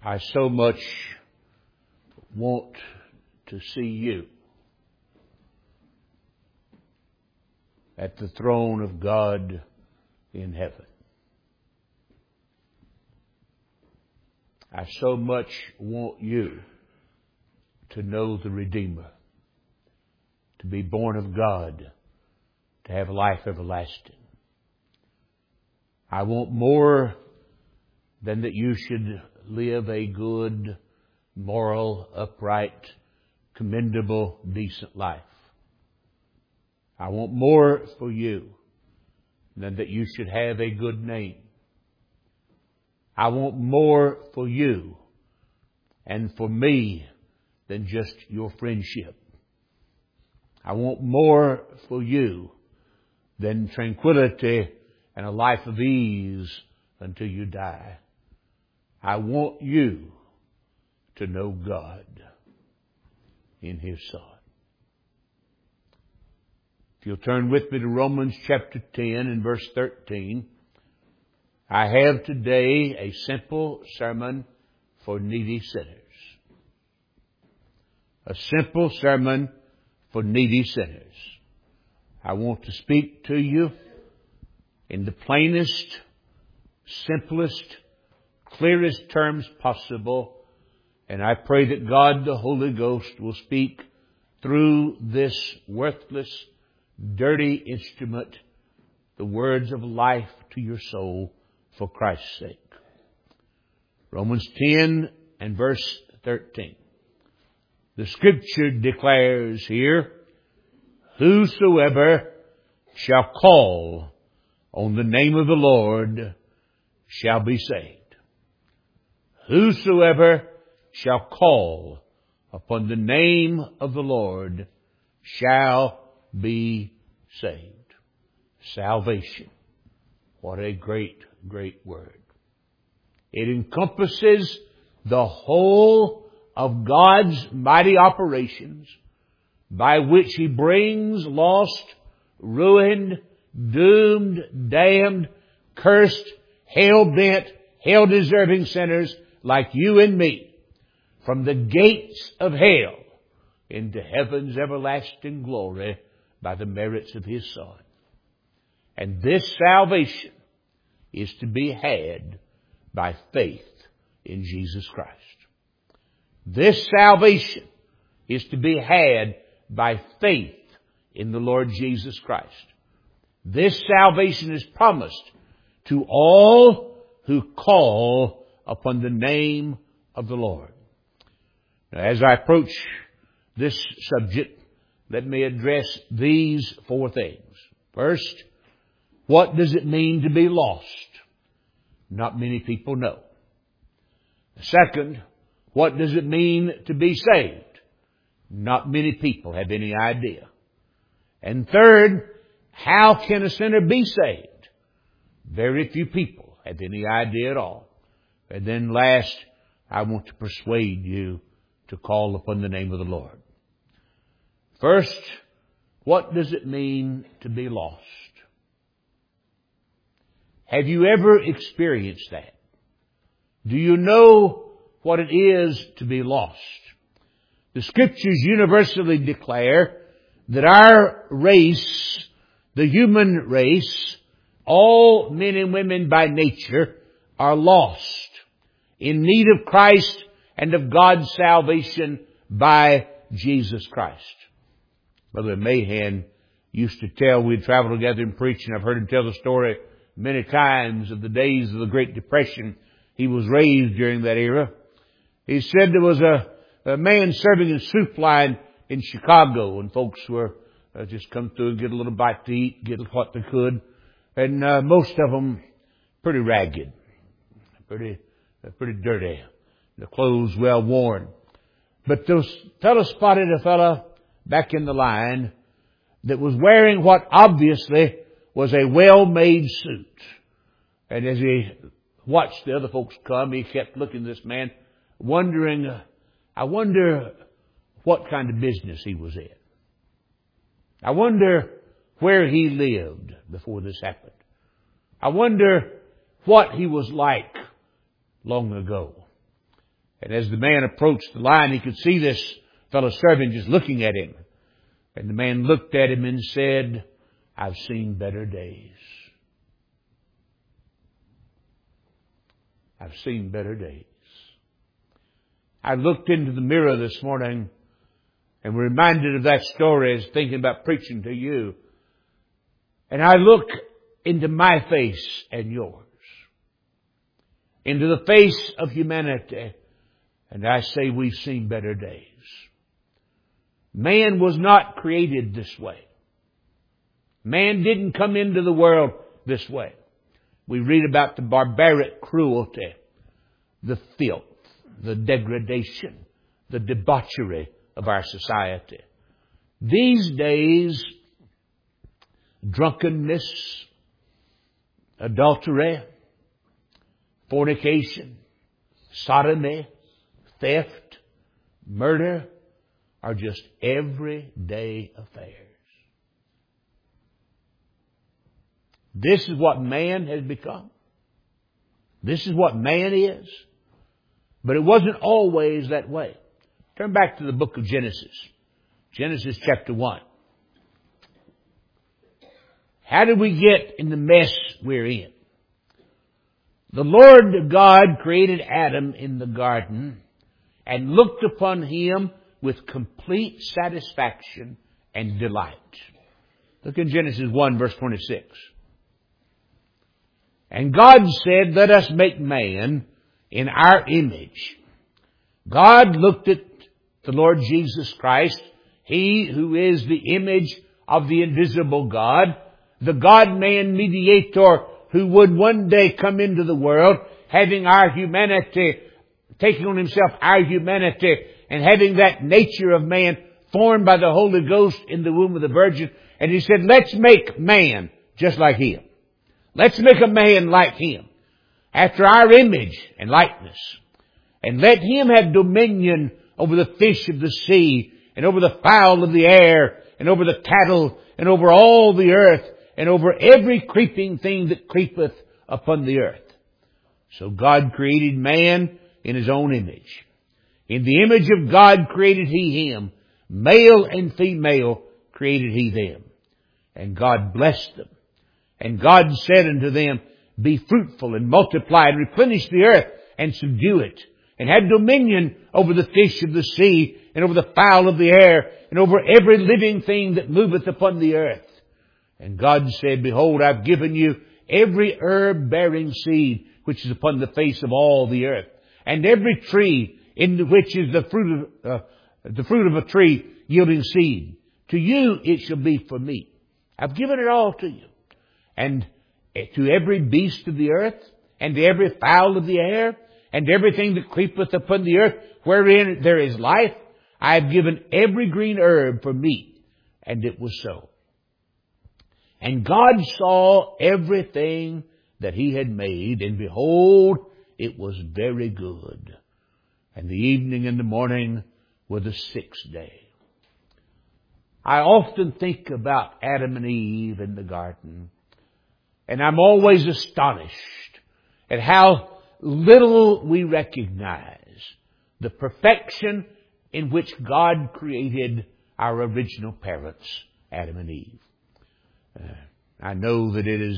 I so much want to see you at the throne of God in heaven. I so much want you to know the Redeemer, to be born of God, to have life everlasting. I want more than that you should live a good, moral, upright, commendable, decent life. I want more for you than that you should have a good name. I want more for you and for me than just your friendship. I want more for you than tranquility and a life of ease until you die. I want you to know God in His Son. If you'll turn with me to Romans chapter 10 and verse 13, I have today a simple sermon for needy sinners. A simple sermon for needy sinners. I want to speak to you in the plainest, simplest, clearest terms possible. And I pray that God the Holy Ghost will speak through this worthless, dirty instrument the words of life to your soul for Christ's sake. Romans 10 and verse 13. The Scripture declares here, whosoever shall call on the name of the Lord shall be saved. Whosoever shall call upon the name of the Lord shall be saved. Salvation. What a great, great word. It encompasses the whole of God's mighty operations by which He brings lost, ruined, doomed, damned, cursed, hell-bent, hell-deserving sinners like you and me from the gates of hell into heaven's everlasting glory by the merits of His Son. And this salvation is to be had by faith in Jesus Christ. This salvation is to be had by faith in the Lord Jesus Christ. This salvation is promised to all who call upon the name of the Lord. Now, as I approach this subject, let me address these four things. First, what does it mean to be lost? Not many people know. Second, what does it mean to be saved? Not many people have any idea. And third, how can a sinner be saved? Very few people have any idea at all. And then last, I want to persuade you to call upon the name of the Lord. First, what does it mean to be lost? Have you ever experienced that? Do you know what it is to be lost? The Scriptures universally declare that our race, the human race, all men and women by nature, are lost, in need of Christ and of God's salvation by Jesus Christ. Brother Mahan used to tell, we'd travel together and preach, and I've heard him tell the story many times of the days of the Great Depression. He was raised during that era. He said there was a man serving in soup line in Chicago, and folks were just come through and get a little bite to eat, get what they could. And most of them pretty ragged, pretty dirty, the clothes well worn. But those fellow spotted a fellow back in the line that was wearing what obviously was a well-made suit. And as he watched the other folks come, he kept looking at this man, wondering, I wonder what kind of business he was in. I wonder where he lived before this happened. I wonder what he was like long ago. And as the man approached the line, he could see this fellow servant just looking at him. And the man looked at him and said, I've seen better days. I've seen better days. I looked into the mirror this morning and was reminded of that story as thinking about preaching to you. And I look into my face and yours, into the face of humanity, and I say we've seen better days. Man was not created this way. Man didn't come into the world this way. We read about the barbaric cruelty, the filth, the degradation, the debauchery of our society. These days, drunkenness, adultery, fornication, sodomy, theft, murder are just everyday affairs. This is what man has become. This is what man is. But it wasn't always that way. Turn back to the book of Genesis. Genesis chapter 1. How did we get in the mess we're in? The Lord God created Adam in the garden and looked upon him with complete satisfaction and delight. Look in Genesis 1 verse 26. And God said, let us make man in our image. God looked at the Lord Jesus Christ, He who is the image of the invisible God, the God-man mediator who would one day come into the world, having our humanity, taking on Himself our humanity, and having that nature of man formed by the Holy Ghost in the womb of the Virgin. And He said, let's make man just like Him. Let's make a man like Him, after our image and likeness. And let him have dominion over the fish of the sea, and over the fowl of the air, and over the cattle, and over all the earth, and over every creeping thing that creepeth upon the earth. So God created man in His own image. In the image of God created He him. Male and female created He them. And God blessed them. And God said unto them, be fruitful and multiply and replenish the earth and subdue it, and have dominion over the fish of the sea, and over the fowl of the air, and over every living thing that moveth upon the earth. And God said, behold, I've given you every herb bearing seed which is upon the face of all the earth, and every tree in which is the fruit of a tree yielding seed. To you it shall be for meat. I've given it all to you. And to every beast of the earth, and to every fowl of the air, and everything that creepeth upon the earth, wherein there is life, I have given every green herb for meat. And it was so. And God saw everything that He had made, and behold, it was very good. And the evening and the morning were the sixth day. I often think about Adam and Eve in the garden. And I'm always astonished at how little we recognize the perfection in which God created our original parents, Adam and Eve. I know that it is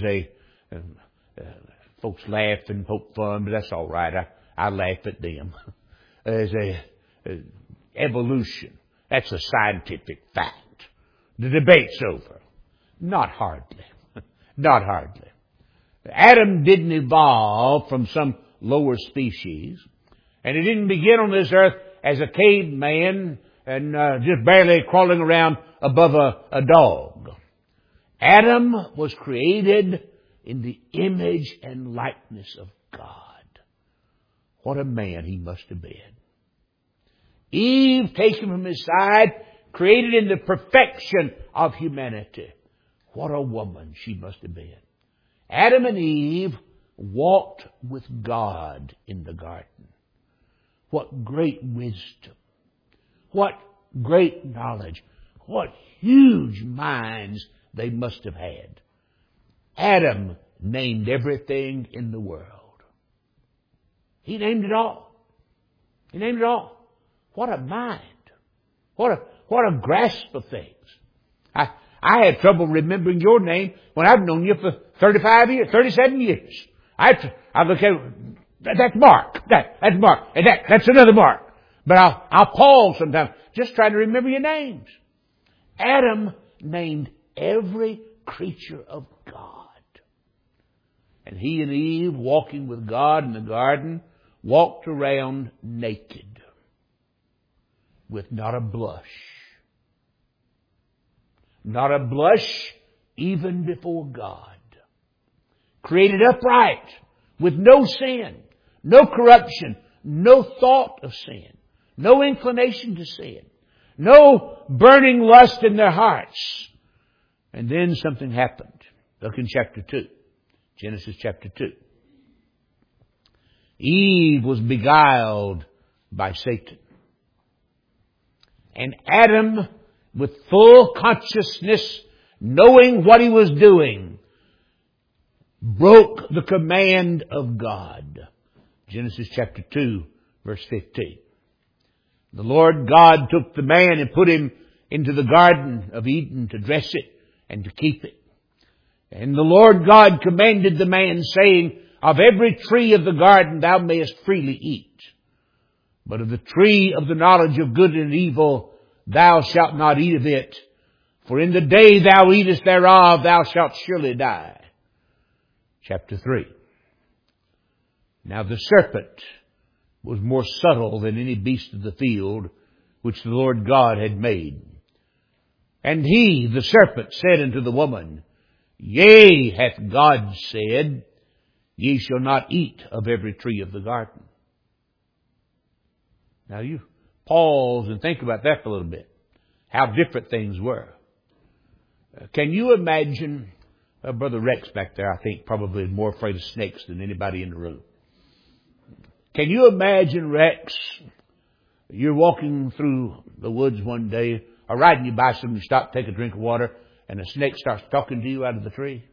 folks laugh and poke fun, but that's all right. I laugh at them. There's evolution. That's a scientific fact. The debate's over. Not hardly. Not hardly. Adam didn't evolve from some lower species, and he didn't begin on this earth as a caveman and just barely crawling around above a dog. Adam was created in the image and likeness of God. What a man he must have been. Eve, taken from his side, created in the perfection of humanity. What a woman she must have been. Adam and Eve walked with God in the garden. What great wisdom. What great knowledge. What huge minds they must have had. Adam named everything in the world. He named it all. He named it all. What a mind. What a grasp of things. I had trouble remembering your name when I've known you for 35 years, 37 years. I look at that's Mark. That's Mark. And that's another Mark. But I'll pause sometimes just trying to remember your names. Adam named every creature of God. And he and Eve, walking with God in the garden, walked around naked with not a blush. Not a blush even before God. Created upright with no sin, no corruption, no thought of sin, no inclination to sin, no burning lust in their hearts. And then something happened. Look in chapter 2. Genesis chapter 2. Eve was beguiled by Satan. And Adam, with full consciousness, knowing what he was doing, broke the command of God. Genesis chapter 2, verse 15. The Lord God took the man and put him into the Garden of Eden to dress it and to keep it. And the Lord God commanded the man, saying, of every tree of the garden thou mayest freely eat. But of the tree of the knowledge of good and evil thou shalt not eat of it. For in the day thou eatest thereof thou shalt surely die. Chapter 3. Now the serpent was more subtle than any beast of the field which the Lord God had made. And he, the serpent, said unto the woman, Yea, hath God said, Ye shall not eat of every tree of the garden. Now you pause and think about that for a little bit. How different things were. Can you imagine, Brother Rex back there, I think probably is more afraid of snakes than anybody in the room. Can you imagine, Rex, you're walking through the woods one day, or riding your bicycle, and you stop, take a drink of water, and a snake starts talking to you out of the tree?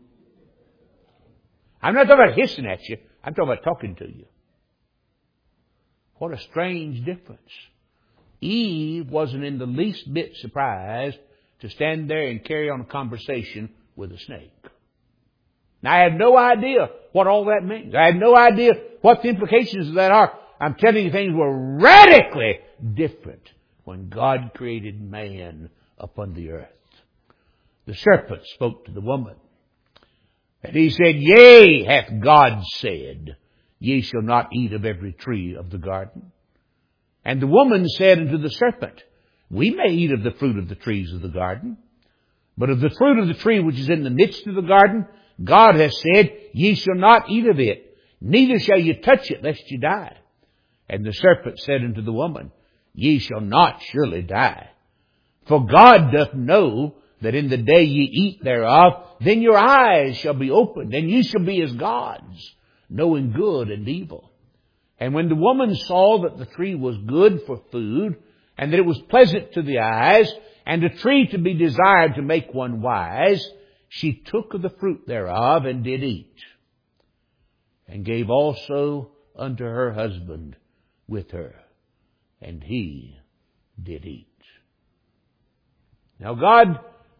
I'm not talking about hissing at you. I'm talking about talking to you. What a strange difference. Eve wasn't in the least bit surprised to stand there and carry on a conversation with a snake. Now, I have no idea what all that means. I have no idea what the implications of that are. I'm telling you, things were radically different when God created man upon the earth. The serpent spoke to the woman, and he said, Yea, hath God said, Ye shall not eat of every tree of the garden. And the woman said unto the serpent, We may eat of the fruit of the trees of the garden, but of the fruit of the tree which is in the midst of the garden, God hath said, Ye shall not eat of it, neither shall ye touch it, lest ye die. And the serpent said unto the woman, Ye shall not surely die. For God doth know that in the day ye eat thereof, then your eyes shall be opened, and ye shall be as gods, knowing good and evil. And when the woman saw that the tree was good for food, and that it was pleasant to the eyes, and a tree to be desired to make one wise, she took of the fruit thereof and did eat, and gave also unto her husband with her, and he did eat. Now God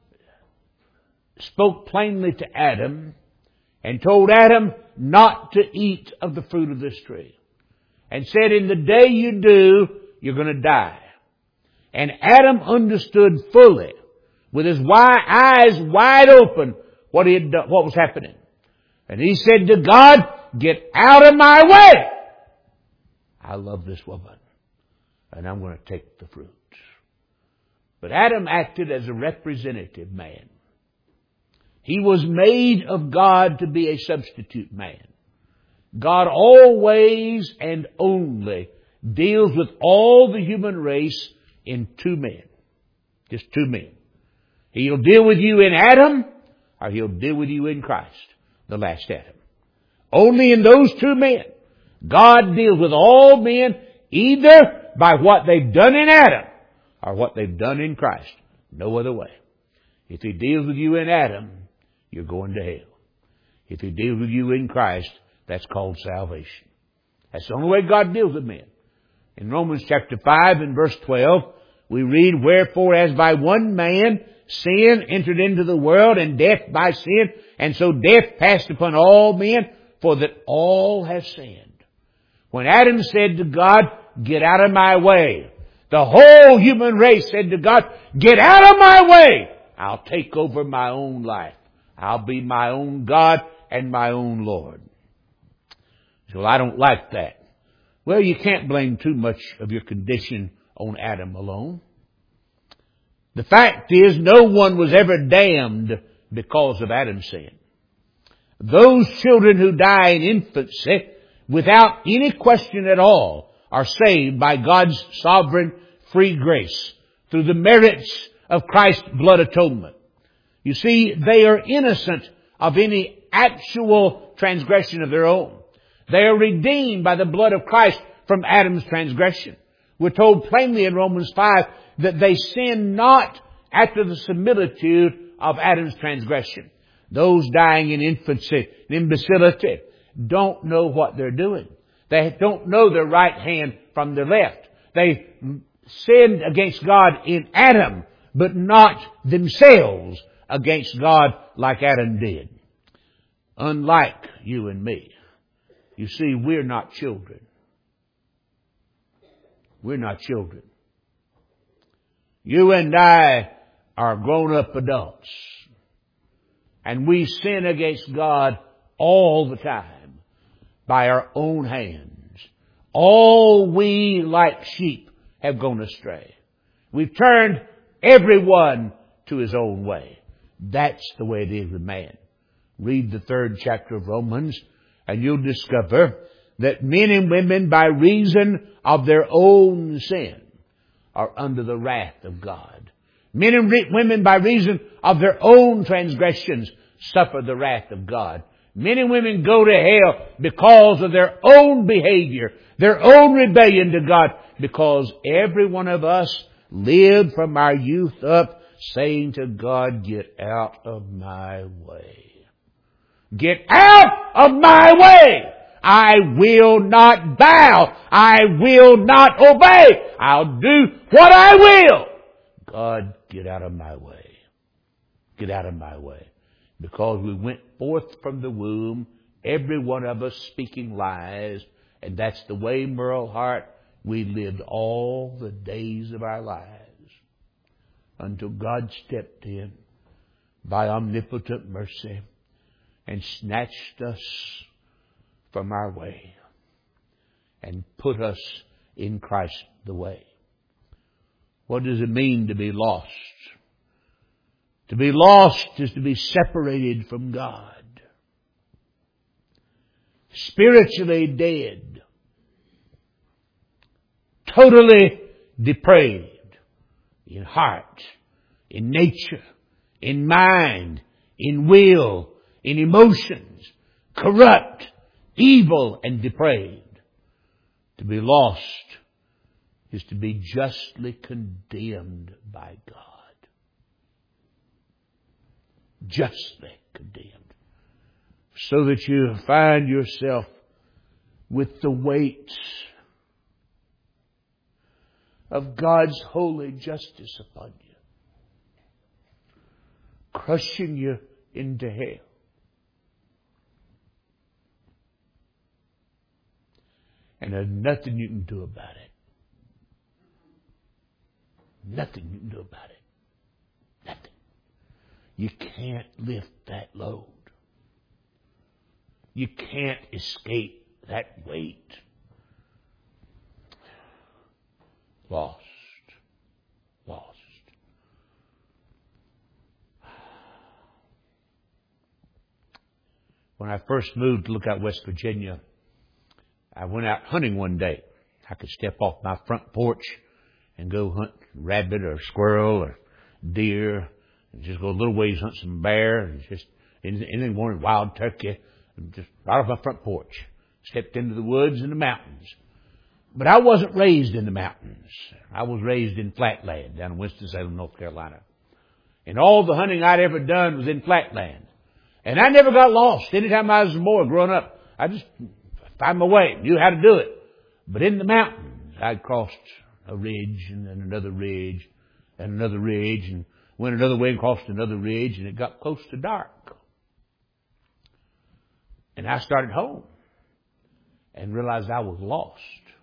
spoke plainly to Adam and told Adam not to eat of the fruit of this tree, and said, in the day you do, you're going to die. And Adam understood fully, with his eyes wide open, what he had done, what was happening. And he said to God, Get out of my way! I love this woman, and I'm going to take the fruit. But Adam acted as a representative man. He was made of God to be a substitute man. God always and only deals with all the human race in two men. Just two men. He'll deal with you in Adam, or He'll deal with you in Christ, the last Adam. Only in those two men. God deals with all men either by what they've done in Adam or what they've done in Christ. No other way. If He deals with you in Adam, you're going to hell. If He deals with you in Christ, that's called salvation. That's the only way God deals with men. In Romans chapter 5 and verse 12, we read, "Wherefore as by one man sin entered into the world, and death by sin, and so death passed upon all men, for that all have sinned." When Adam said to God, "Get out of my way," the whole human race said to God, "Get out of my way. I'll take over my own life. I'll be my own God and my own Lord." So I don't like that. Well, you can't blame too much of your condition on Adam alone. The fact is, no one was ever damned because of Adam's sin. Those children who die in infancy, without any question at all, are saved by God's sovereign free grace through the merits of Christ's blood atonement. You see, they are innocent of any actual transgression of their own. They are redeemed by the blood of Christ from Adam's transgression. We're told plainly in Romans 5 that they sin not after the similitude of Adam's transgression. Those dying in infancy and imbecility don't know what they're doing. They don't know their right hand from their left. They sinned against God in Adam, but not themselves against God like Adam did. Unlike you and me. You see, we're not children. We're not children. You and I are grown-up adults. And we sin against God all the time by our own hands. All we, like sheep, have gone astray. We've turned everyone to his own way. That's the way it is with man. Read the 3rd chapter of Romans, and you'll discover that men and women, by reason of their own sin, are under the wrath of God. Men and women, by reason of their own transgressions, suffer the wrath of God. Men and women go to hell because of their own behavior, their own rebellion to God, because every one of us lived from our youth up saying to God, "Get out of my way. Get out of my way. I will not bow. I will not obey. I'll do what I will. God, get out of my way. Get out of my way." Because we went forth from the womb, every one of us speaking lies, and that's the way, Merle Hart, we lived all the days of our lives until God stepped in by omnipotent mercy and snatched us from our way and put us in Christ the way. What does it mean to be lost? To be lost is to be separated from God. Spiritually dead. Totally depraved. In heart, in nature, in mind, in will, in emotions. Corrupt, evil, and depraved. To be lost is to be justly condemned by God. Justly condemned. So that you find yourself with the weight of God's holy justice upon you, crushing you into hell. And there's nothing you can do about it. Nothing you can do about it. Nothing. You can't lift that load. You can't escape that weight. Lost. Lost. When I first moved to Lookout, West Virginia, I went out hunting one day. I could step off my front porch and go hunt rabbit or squirrel or deer, and just go a little ways, hunt some bear, and just anything wanted, wild turkey, and just right off my front porch. Stepped into the woods and the mountains. But I wasn't raised in the mountains. I was raised in flatland down in Winston-Salem, North Carolina. And all the hunting I'd ever done was in flatland. And I never got lost. Anytime I was a boy growing up, I just found my way, knew how to do it. But in the mountains, I'd crossed a ridge and then another ridge and another ridge and went another way and crossed another ridge, and it got close to dark. And I started home and realized I was lost.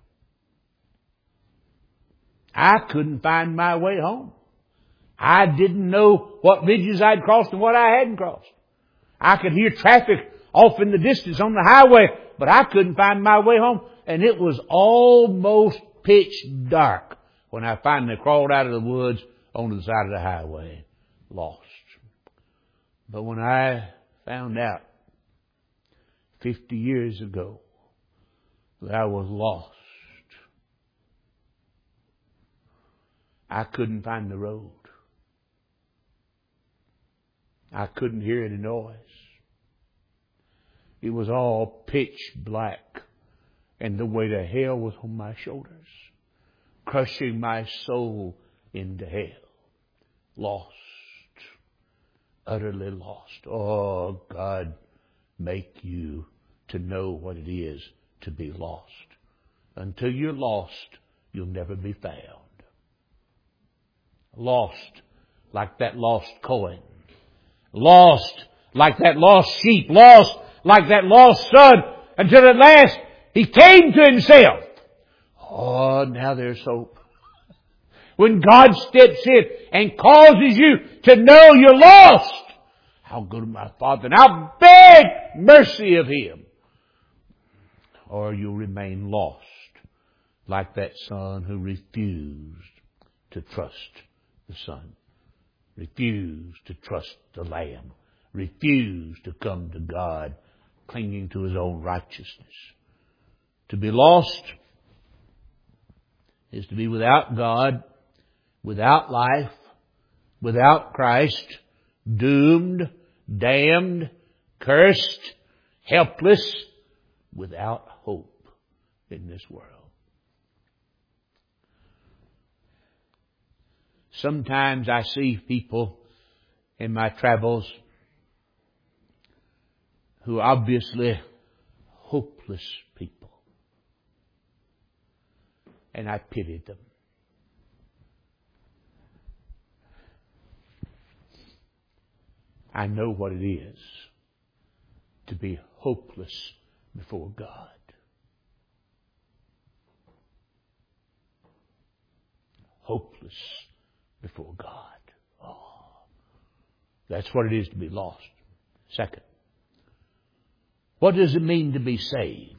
I couldn't find my way home. I didn't know what ridges I'd crossed and what I hadn't crossed. I could hear traffic off in the distance on the highway, but I couldn't find my way home. And it was almost pitch dark when I finally crawled out of the woods onto the side of the highway, lost. But when I found out 50 years ago that I was lost, I couldn't find the road. I couldn't hear any noise. It was all pitch black, and the weight of hell was on my shoulders, crushing my soul into hell. Lost. Utterly lost. Oh, God, make you to know what it is to be lost. Until you're lost, you'll never be found. Lost like that lost coin. Lost like that lost sheep. Lost like that lost son. Until at last he came to himself. Oh, now there's hope. When God steps in and causes you to know you're lost, how good of my Father, and I'll beg mercy of Him. Or you'll remain lost like that son who refused to trust the Son, refused to trust the Lamb, refused to come to God, clinging to his own righteousness. To be lost is to be without God, without life, without Christ, doomed, damned, cursed, helpless, without hope in this world. Sometimes I see people in my travels who are obviously hopeless people. And I pity them. I know what it is to be hopeless before God. Hopeless before God. Oh, that's what it is to be lost. Second, what does it mean to be saved?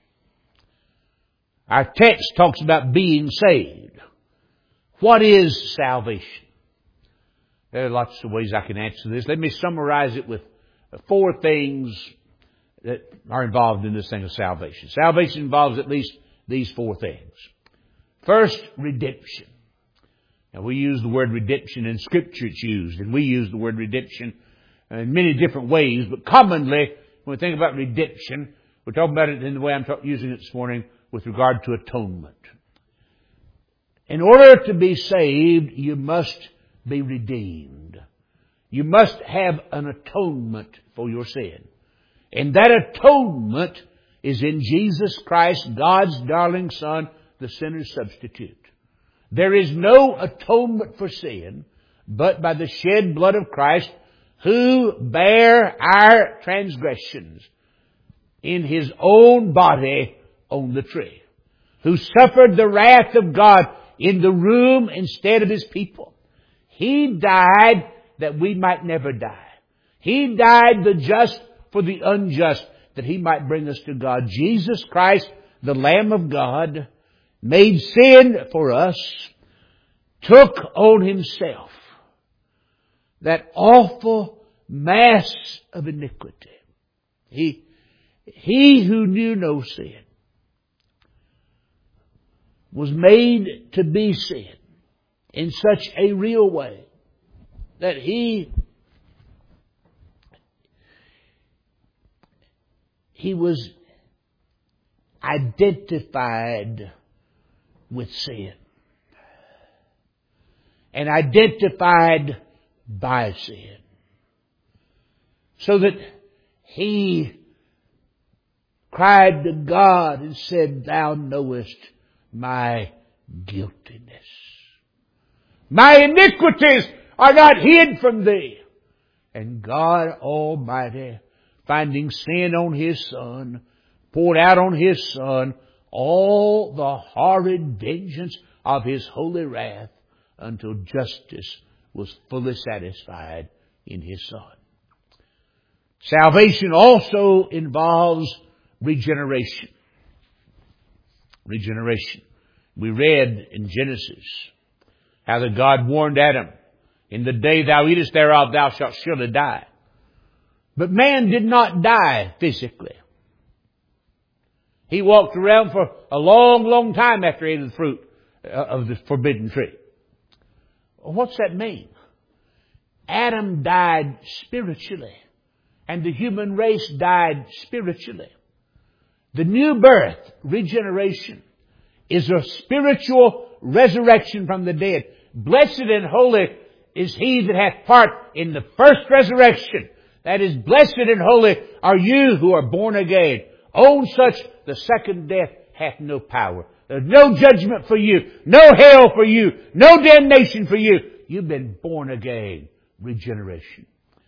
Our text talks about being saved. What is salvation? There are lots of ways I can answer this. Let me summarize it with 4 things that are involved in this thing of salvation. Salvation involves at least these 4 things. First, redemption. Now, we use the word redemption in Scripture, it's used, and we use the word redemption in many different ways, but commonly, when we think about redemption, we're talking about it in the way I'm using it this morning with regard to atonement. In order to be saved, you must be redeemed. You must have an atonement for your sin. And that atonement is in Jesus Christ, God's darling Son, the sinner's substitute. There is no atonement for sin but by the shed blood of Christ, who bare our transgressions in His own body on the tree, who suffered the wrath of God in the room instead of His people. He died that we might never die. He died the just for the unjust, that He might bring us to God. Jesus Christ, the Lamb of God, made sin for us, took on Himself that awful mass of iniquity. He who knew no sin was made to be sin in such a real way that He was identified with sin and identified by sin, so that He cried to God and said, Thou knowest my guiltiness. My iniquities are not hid from thee. And God Almighty, finding sin on His Son, poured out on His Son all the horrid vengeance of His holy wrath until justice was fully satisfied in His Son. Salvation also involves regeneration. Regeneration. We read in Genesis how that God warned Adam, in the day thou eatest thereof, thou shalt surely die. But man did not die physically. He walked around for a long, long time after he ate of the fruit of the forbidden tree. What's that mean? Adam died spiritually, and the human race died spiritually. The new birth, regeneration, is a spiritual resurrection from the dead. Blessed and holy is he that hath part in the first resurrection. That is, blessed and holy are you who are born again. On such the second death hath no power. There's no judgment for you, no hell for you, no damnation for you. You've been born again. Regeneration.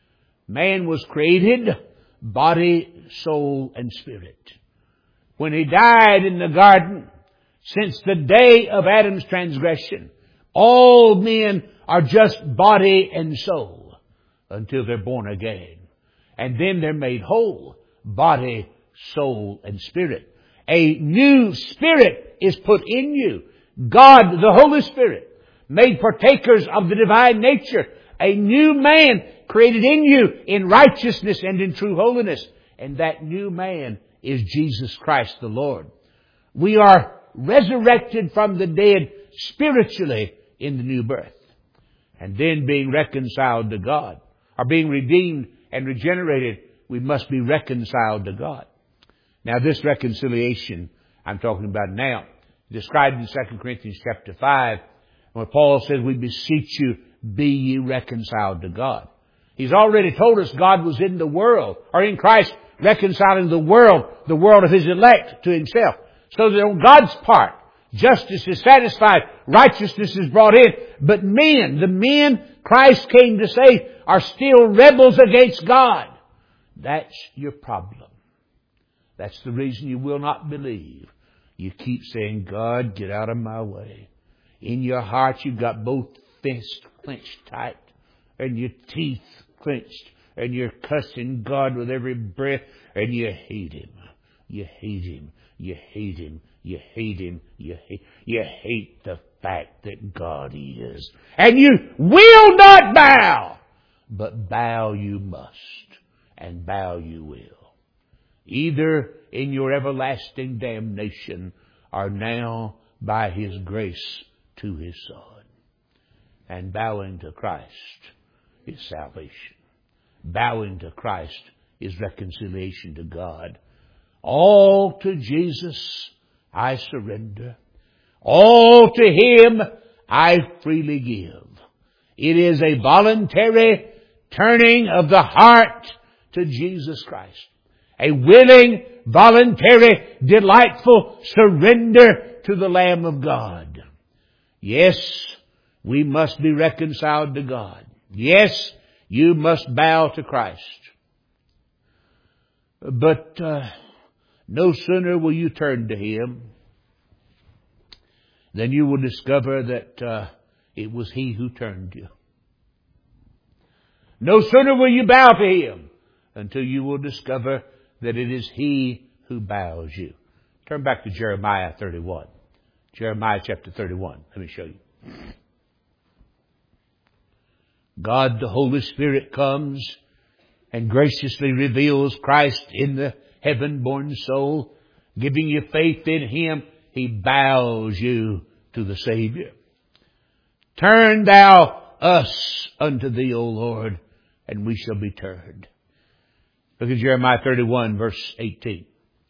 Man was created body, soul, and spirit. When he died in the garden, since the day of Adam's transgression, all men are just body and soul until they're born again. And then they're made whole, body, soul, and spirit. A new spirit is put in you. God, the Holy Spirit, made partakers of the divine nature. A new man created in you in righteousness and in true holiness. And that new man is Jesus Christ the Lord. We are resurrected from the dead spiritually in the new birth. And then being reconciled to God, or being redeemed and regenerated, we must be reconciled to God. Now this reconciliation I'm talking about now, described in 2 Corinthians chapter 5, where Paul says, we beseech you, be ye reconciled to God. He's already told us God was in the world, or in Christ, reconciling the world of His elect to Himself. So that on God's part, justice is satisfied, righteousness is brought in. But the men Christ came to save, are still rebels against God. That's your problem. That's the reason you will not believe. You keep saying, God, get out of my way. In your heart, you've got both fists clenched tight and your teeth clenched, and you're cussing God with every breath, and you hate Him. You hate Him. You hate Him. You hate Him. You hate the fact that God is. And you will not bow. But bow you must. And bow you will. Either in your everlasting damnation, or now by His grace to His Son. And bowing to Christ is salvation. Bowing to Christ is reconciliation to God. All to Jesus I surrender. All to Him I freely give. It is a voluntary turning of the heart to Jesus Christ. A willing, voluntary, delightful surrender to the Lamb of God. Yes, we must be reconciled to God. Yes, you must bow to Christ. But no sooner will you turn to Him than you will discover that it was He who turned you. No sooner will you bow to Him until you will discover that it is He who bows you. Turn back to Jeremiah 31. Jeremiah chapter 31. Let me show you. God the Holy Spirit comes and graciously reveals Christ in the heaven-born soul. Giving you faith in Him, He bows you to the Savior. Turn thou us unto Thee, O Lord, and we shall be turned. Look at Jeremiah 31, verse 18.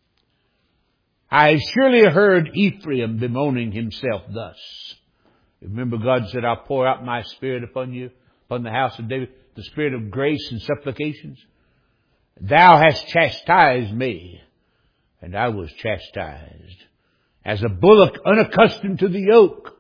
I surely heard Ephraim bemoaning himself thus. Remember, God said, I'll pour out my Spirit upon you, upon the house of David, the Spirit of grace and supplications. Thou hast chastised me, and I was chastised, as a bullock unaccustomed to the yoke.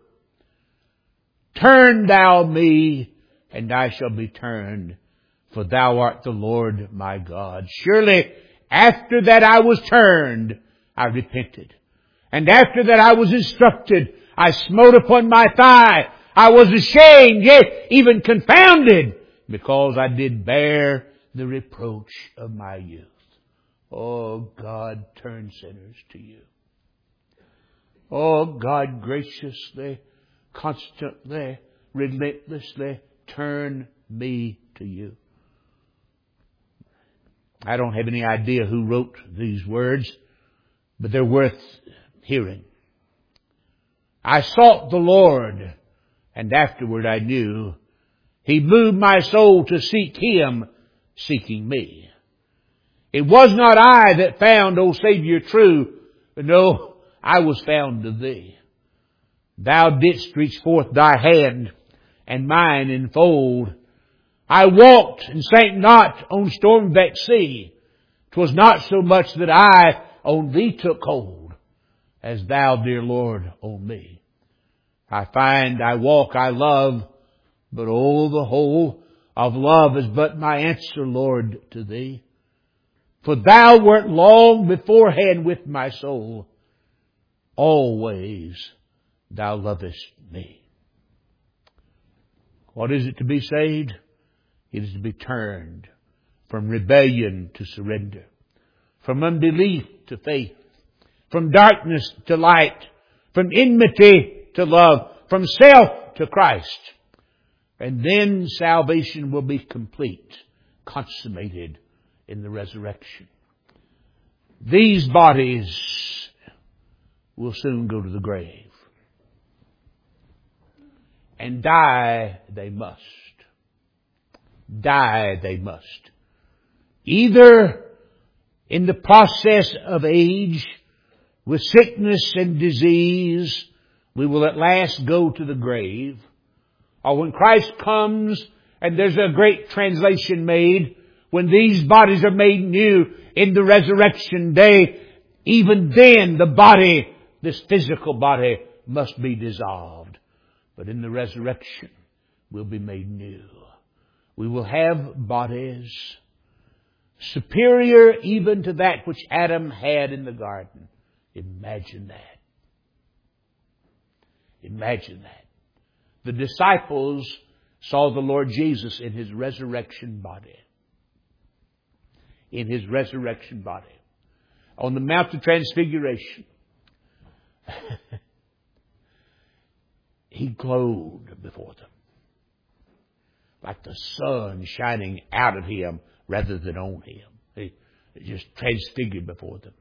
Turn thou me, and I shall be turned, for thou art the Lord my God. Surely after that I was turned, I repented. And after that I was instructed, I smote upon my thigh. I was ashamed, yea, even confounded, because I did bear the reproach of my youth. Oh, God, turn sinners to you. Oh, God, graciously, constantly, relentlessly turn me to you. I don't have any idea who wrote these words, but they're worth hearing. I sought the Lord, and afterward I knew He moved my soul to seek Him, seeking me. It was not I that found, O Savior, true, but no, I was found of Thee. Thou didst reach forth Thy hand, and mine enfold. I walked and sank not on storm-vexed sea. 'Twas not so much that I on Thee took hold, as Thou, dear Lord, on me. I find, I walk, I love, but oh, the whole of love is but my answer, Lord, to Thee. For Thou wert long beforehand with my soul. Always Thou lovest me. What is it to be saved? It is to be turned from rebellion to surrender, from unbelief to faith, from darkness to light, from enmity to love, from self to Christ. And then salvation will be complete, consummated in the resurrection. These bodies will soon go to the grave. And die they must. Die they must. Either in the process of age, with sickness and disease, we will at last go to the grave. Or when Christ comes and there's a great translation made, when these bodies are made new in the resurrection day, even then the body, this physical body, must be dissolved. But in the resurrection, we'll be made new. We will have bodies superior even to that which Adam had in the garden. Imagine that. Imagine that. The disciples saw the Lord Jesus in His resurrection body. In His resurrection body. On the Mount of Transfiguration. He glowed before them. Like the sun shining out of Him rather than on Him. He just transfigured before them.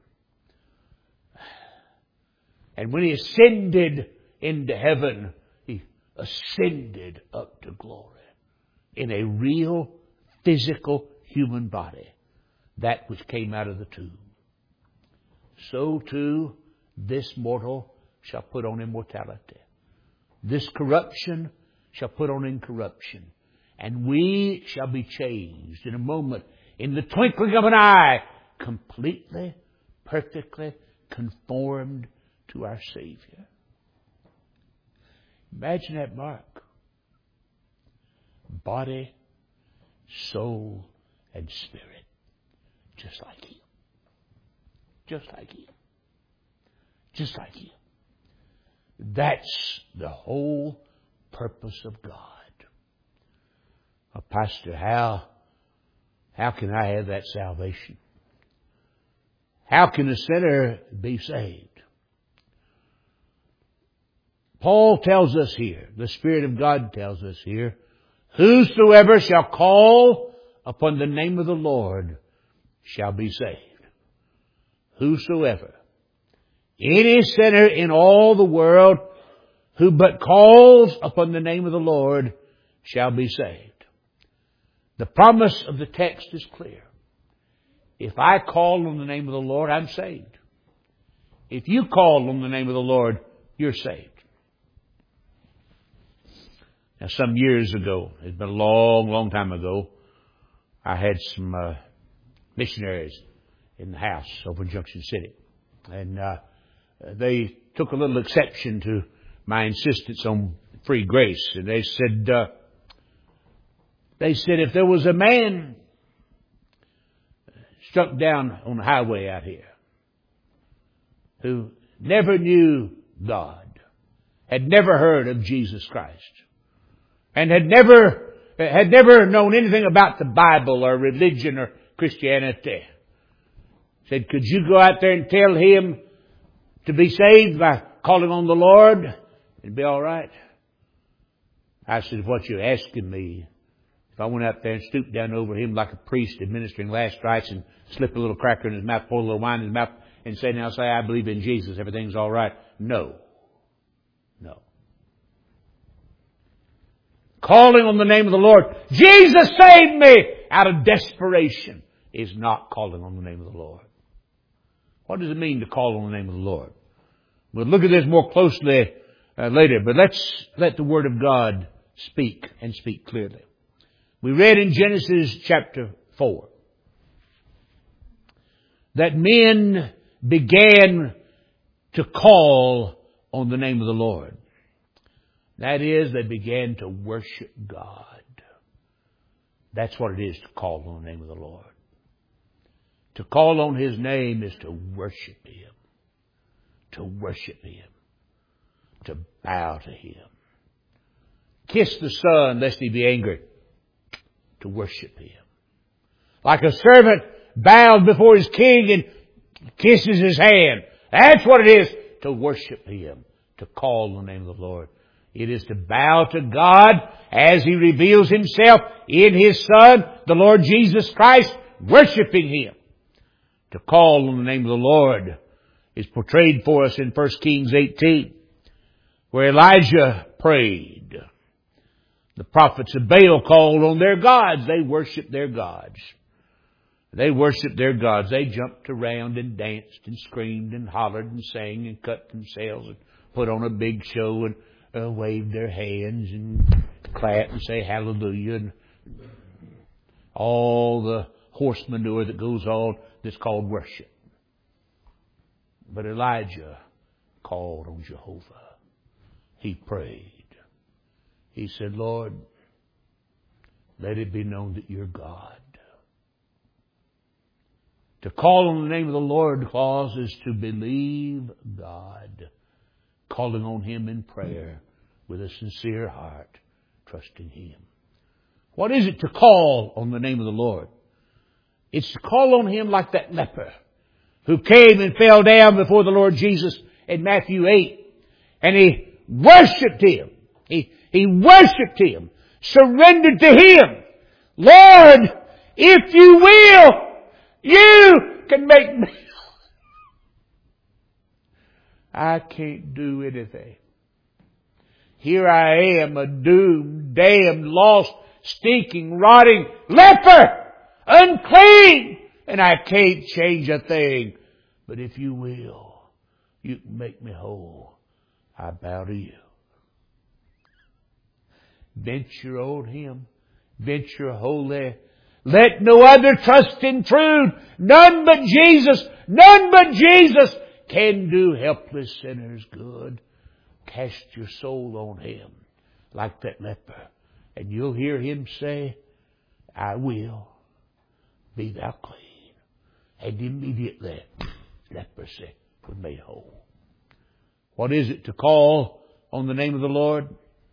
And when He ascended into heaven, He ascended up to glory in a real physical human body, that which came out of the tomb. So too this mortal shall put on immortality. This corruption shall put on incorruption. And we shall be changed in a moment, in the twinkling of an eye, completely, perfectly conformed to our Savior. Imagine that, Mark. Body, soul, and spirit. Just like Him. Just like Him. Just like Him. That's the whole purpose of God. Oh, Pastor, how can I have that salvation? How can a sinner be saved? Paul tells us here, the Spirit of God tells us here, whosoever shall call upon the name of the Lord shall be saved. Whosoever. Any sinner in all the world who but calls upon the name of the Lord shall be saved. The promise of the text is clear. If I call on the name of the Lord, I'm saved. If you call on the name of the Lord, you're saved. Now, some years ago, it's been a long, long time ago, I had some missionaries in the house over in Junction City. And they took a little exception to my insistence on free grace. And they said if there was a man struck down on the highway out here who never knew God, had never heard of Jesus Christ, and had never known anything about the Bible or religion or Christianity, said, could you go out there and tell him to be saved by calling on the Lord and be all right? I said, what you're asking me, if I went out there and stooped down over him like a priest administering last rites and slip a little cracker in his mouth, pour a little wine in his mouth, and say, now say, I believe in Jesus, everything's all right. No. No. Calling on the name of the Lord, Jesus saved me, out of desperation, is not calling on the name of the Lord. What does it mean to call on the name of the Lord? We'll look at this more closely later, but let's let the Word of God speak and speak clearly. We read in Genesis chapter 4 that men began to call on the name of the Lord. That is, they began to worship God. That's what it is to call on the name of the Lord. To call on His name is to worship Him. To worship Him. To bow to Him. Kiss the Son lest He be angry. To worship Him. Like a servant bows before his king and kisses his hand. That's what it is to worship Him. To call on the name of the Lord. It is to bow to God as He reveals Himself in His Son, the Lord Jesus Christ, worshiping Him. To call on the name of the Lord is portrayed for us in 1 Kings 18, where Elijah prayed. The prophets of Baal called on their gods. They worshiped their gods. They worshiped their gods. They jumped around and danced and screamed and hollered and sang and cut themselves and put on a big show and waved their hands and clap and say hallelujah and all the horse manure that goes on that's called worship. But Elijah called on Jehovah. He prayed. He said, Lord, let it be known that you're God. To call on the name of the Lord causes to believe God, calling on Him in prayer with a sincere heart, trusting Him. What is it to call on the name of the Lord? It's to call on Him like that leper who came and fell down before the Lord Jesus in Matthew 8. And he worshipped Him. He worshipped Him, surrendered to Him. Lord, if you will, you can make me. I can't do anything. Here I am, a doomed, damned, lost, stinking, rotting leper, unclean, and I can't change a thing. But if you will, you can make me whole. I bow to you. Venture on Him. Venture wholly. Let no other trust intrude. None but Jesus can do helpless sinners good. Cast your soul on Him like that leper. And you'll hear Him say, I will. Be thou clean. And immediately, leprosy was made whole. What is it to call on the name of the Lord?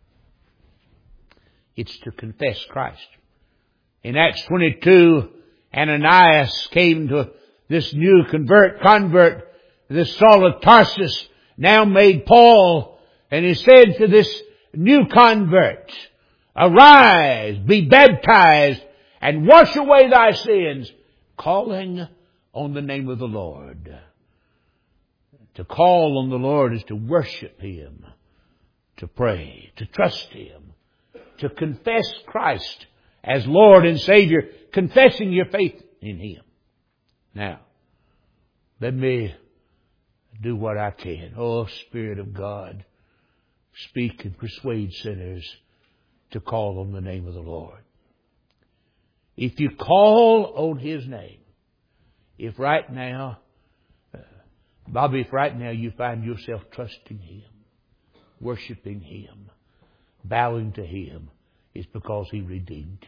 It's to confess Christ. In Acts 22, Ananias came to this new convert, this Saul of Tarsus, now made Paul, and he said to this new convert, arise, be baptized, and wash away thy sins, calling on the name of the Lord. To call on the Lord is to worship Him, to pray, to trust Him, to confess Christ as Lord and Savior, confessing your faith in Him. Now, let me do what I can. Oh, Spirit of God, speak and persuade sinners to call on the name of the Lord. If you call on His name, if right now Bobby, if right now you find yourself trusting Him, worshiping Him, bowing to Him, it's because He redeemed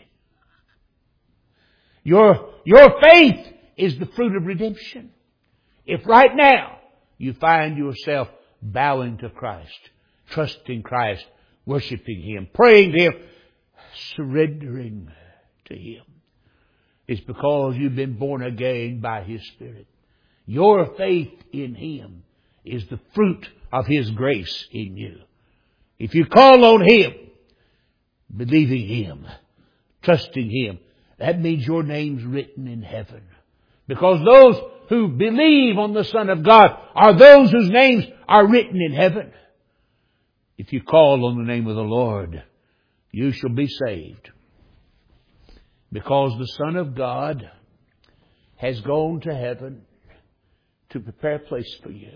you. Your faith is the fruit of redemption. If right now you find yourself bowing to Christ, trusting Christ, worshiping Him, praying to Him, surrendering to Him, it's because you've been born again by His Spirit. Your faith in Him is the fruit of His grace in you. If you call on Him, believing Him, trusting Him, that means your name's written in heaven. Because those who believe on the Son of God are those whose names are written in heaven. If you call on the name of the Lord, you shall be saved. Because the Son of God has gone to heaven to prepare a place for you.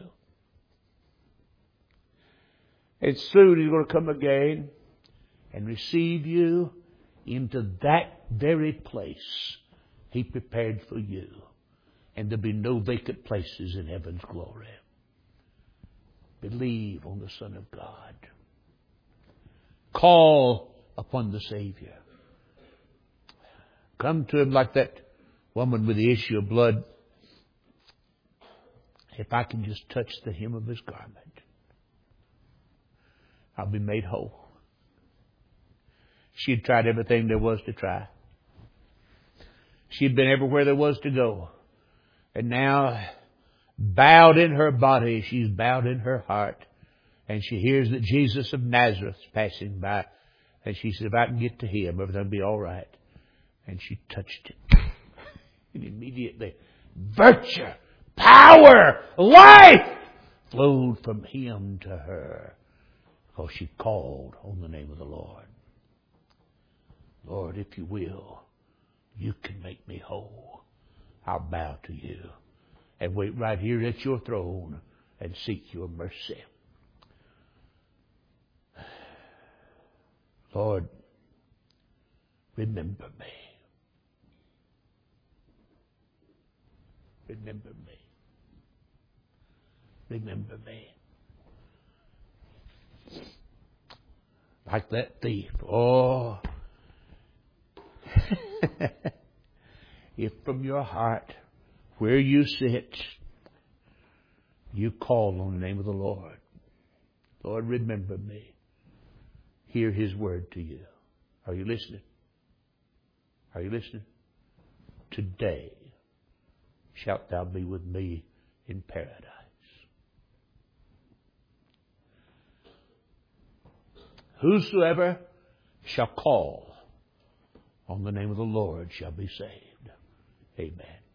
And soon He's going to come again and receive you into that very place He prepared for you. And there'll be no vacant places in heaven's glory. Believe on the Son of God. Call upon the Savior. Come to Him like that woman with the issue of blood. If I can just touch the hem of His garment, I'll be made whole. She had tried everything there was to try. She had been everywhere there was to go. And now, bowed in her body, she's bowed in her heart. And she hears that Jesus of Nazareth is passing by. And she said, if I can get to Him, everything will be all right. And she touched Him. And immediately, virtue, power, life flowed from Him to her. Because she called on the name of the Lord. Lord, if you will, you can make me whole. I'll bow to you and wait right here at your throne and seek your mercy. Lord, remember me. Remember me. Remember me. Like that thief. Oh. If from your heart, where you sit, you call on the name of the Lord. Lord, remember me. Hear His word to you. Are you listening? Are you listening? Today shalt thou be with me in paradise. Whosoever shall call on the name of the Lord shall be saved. Amen.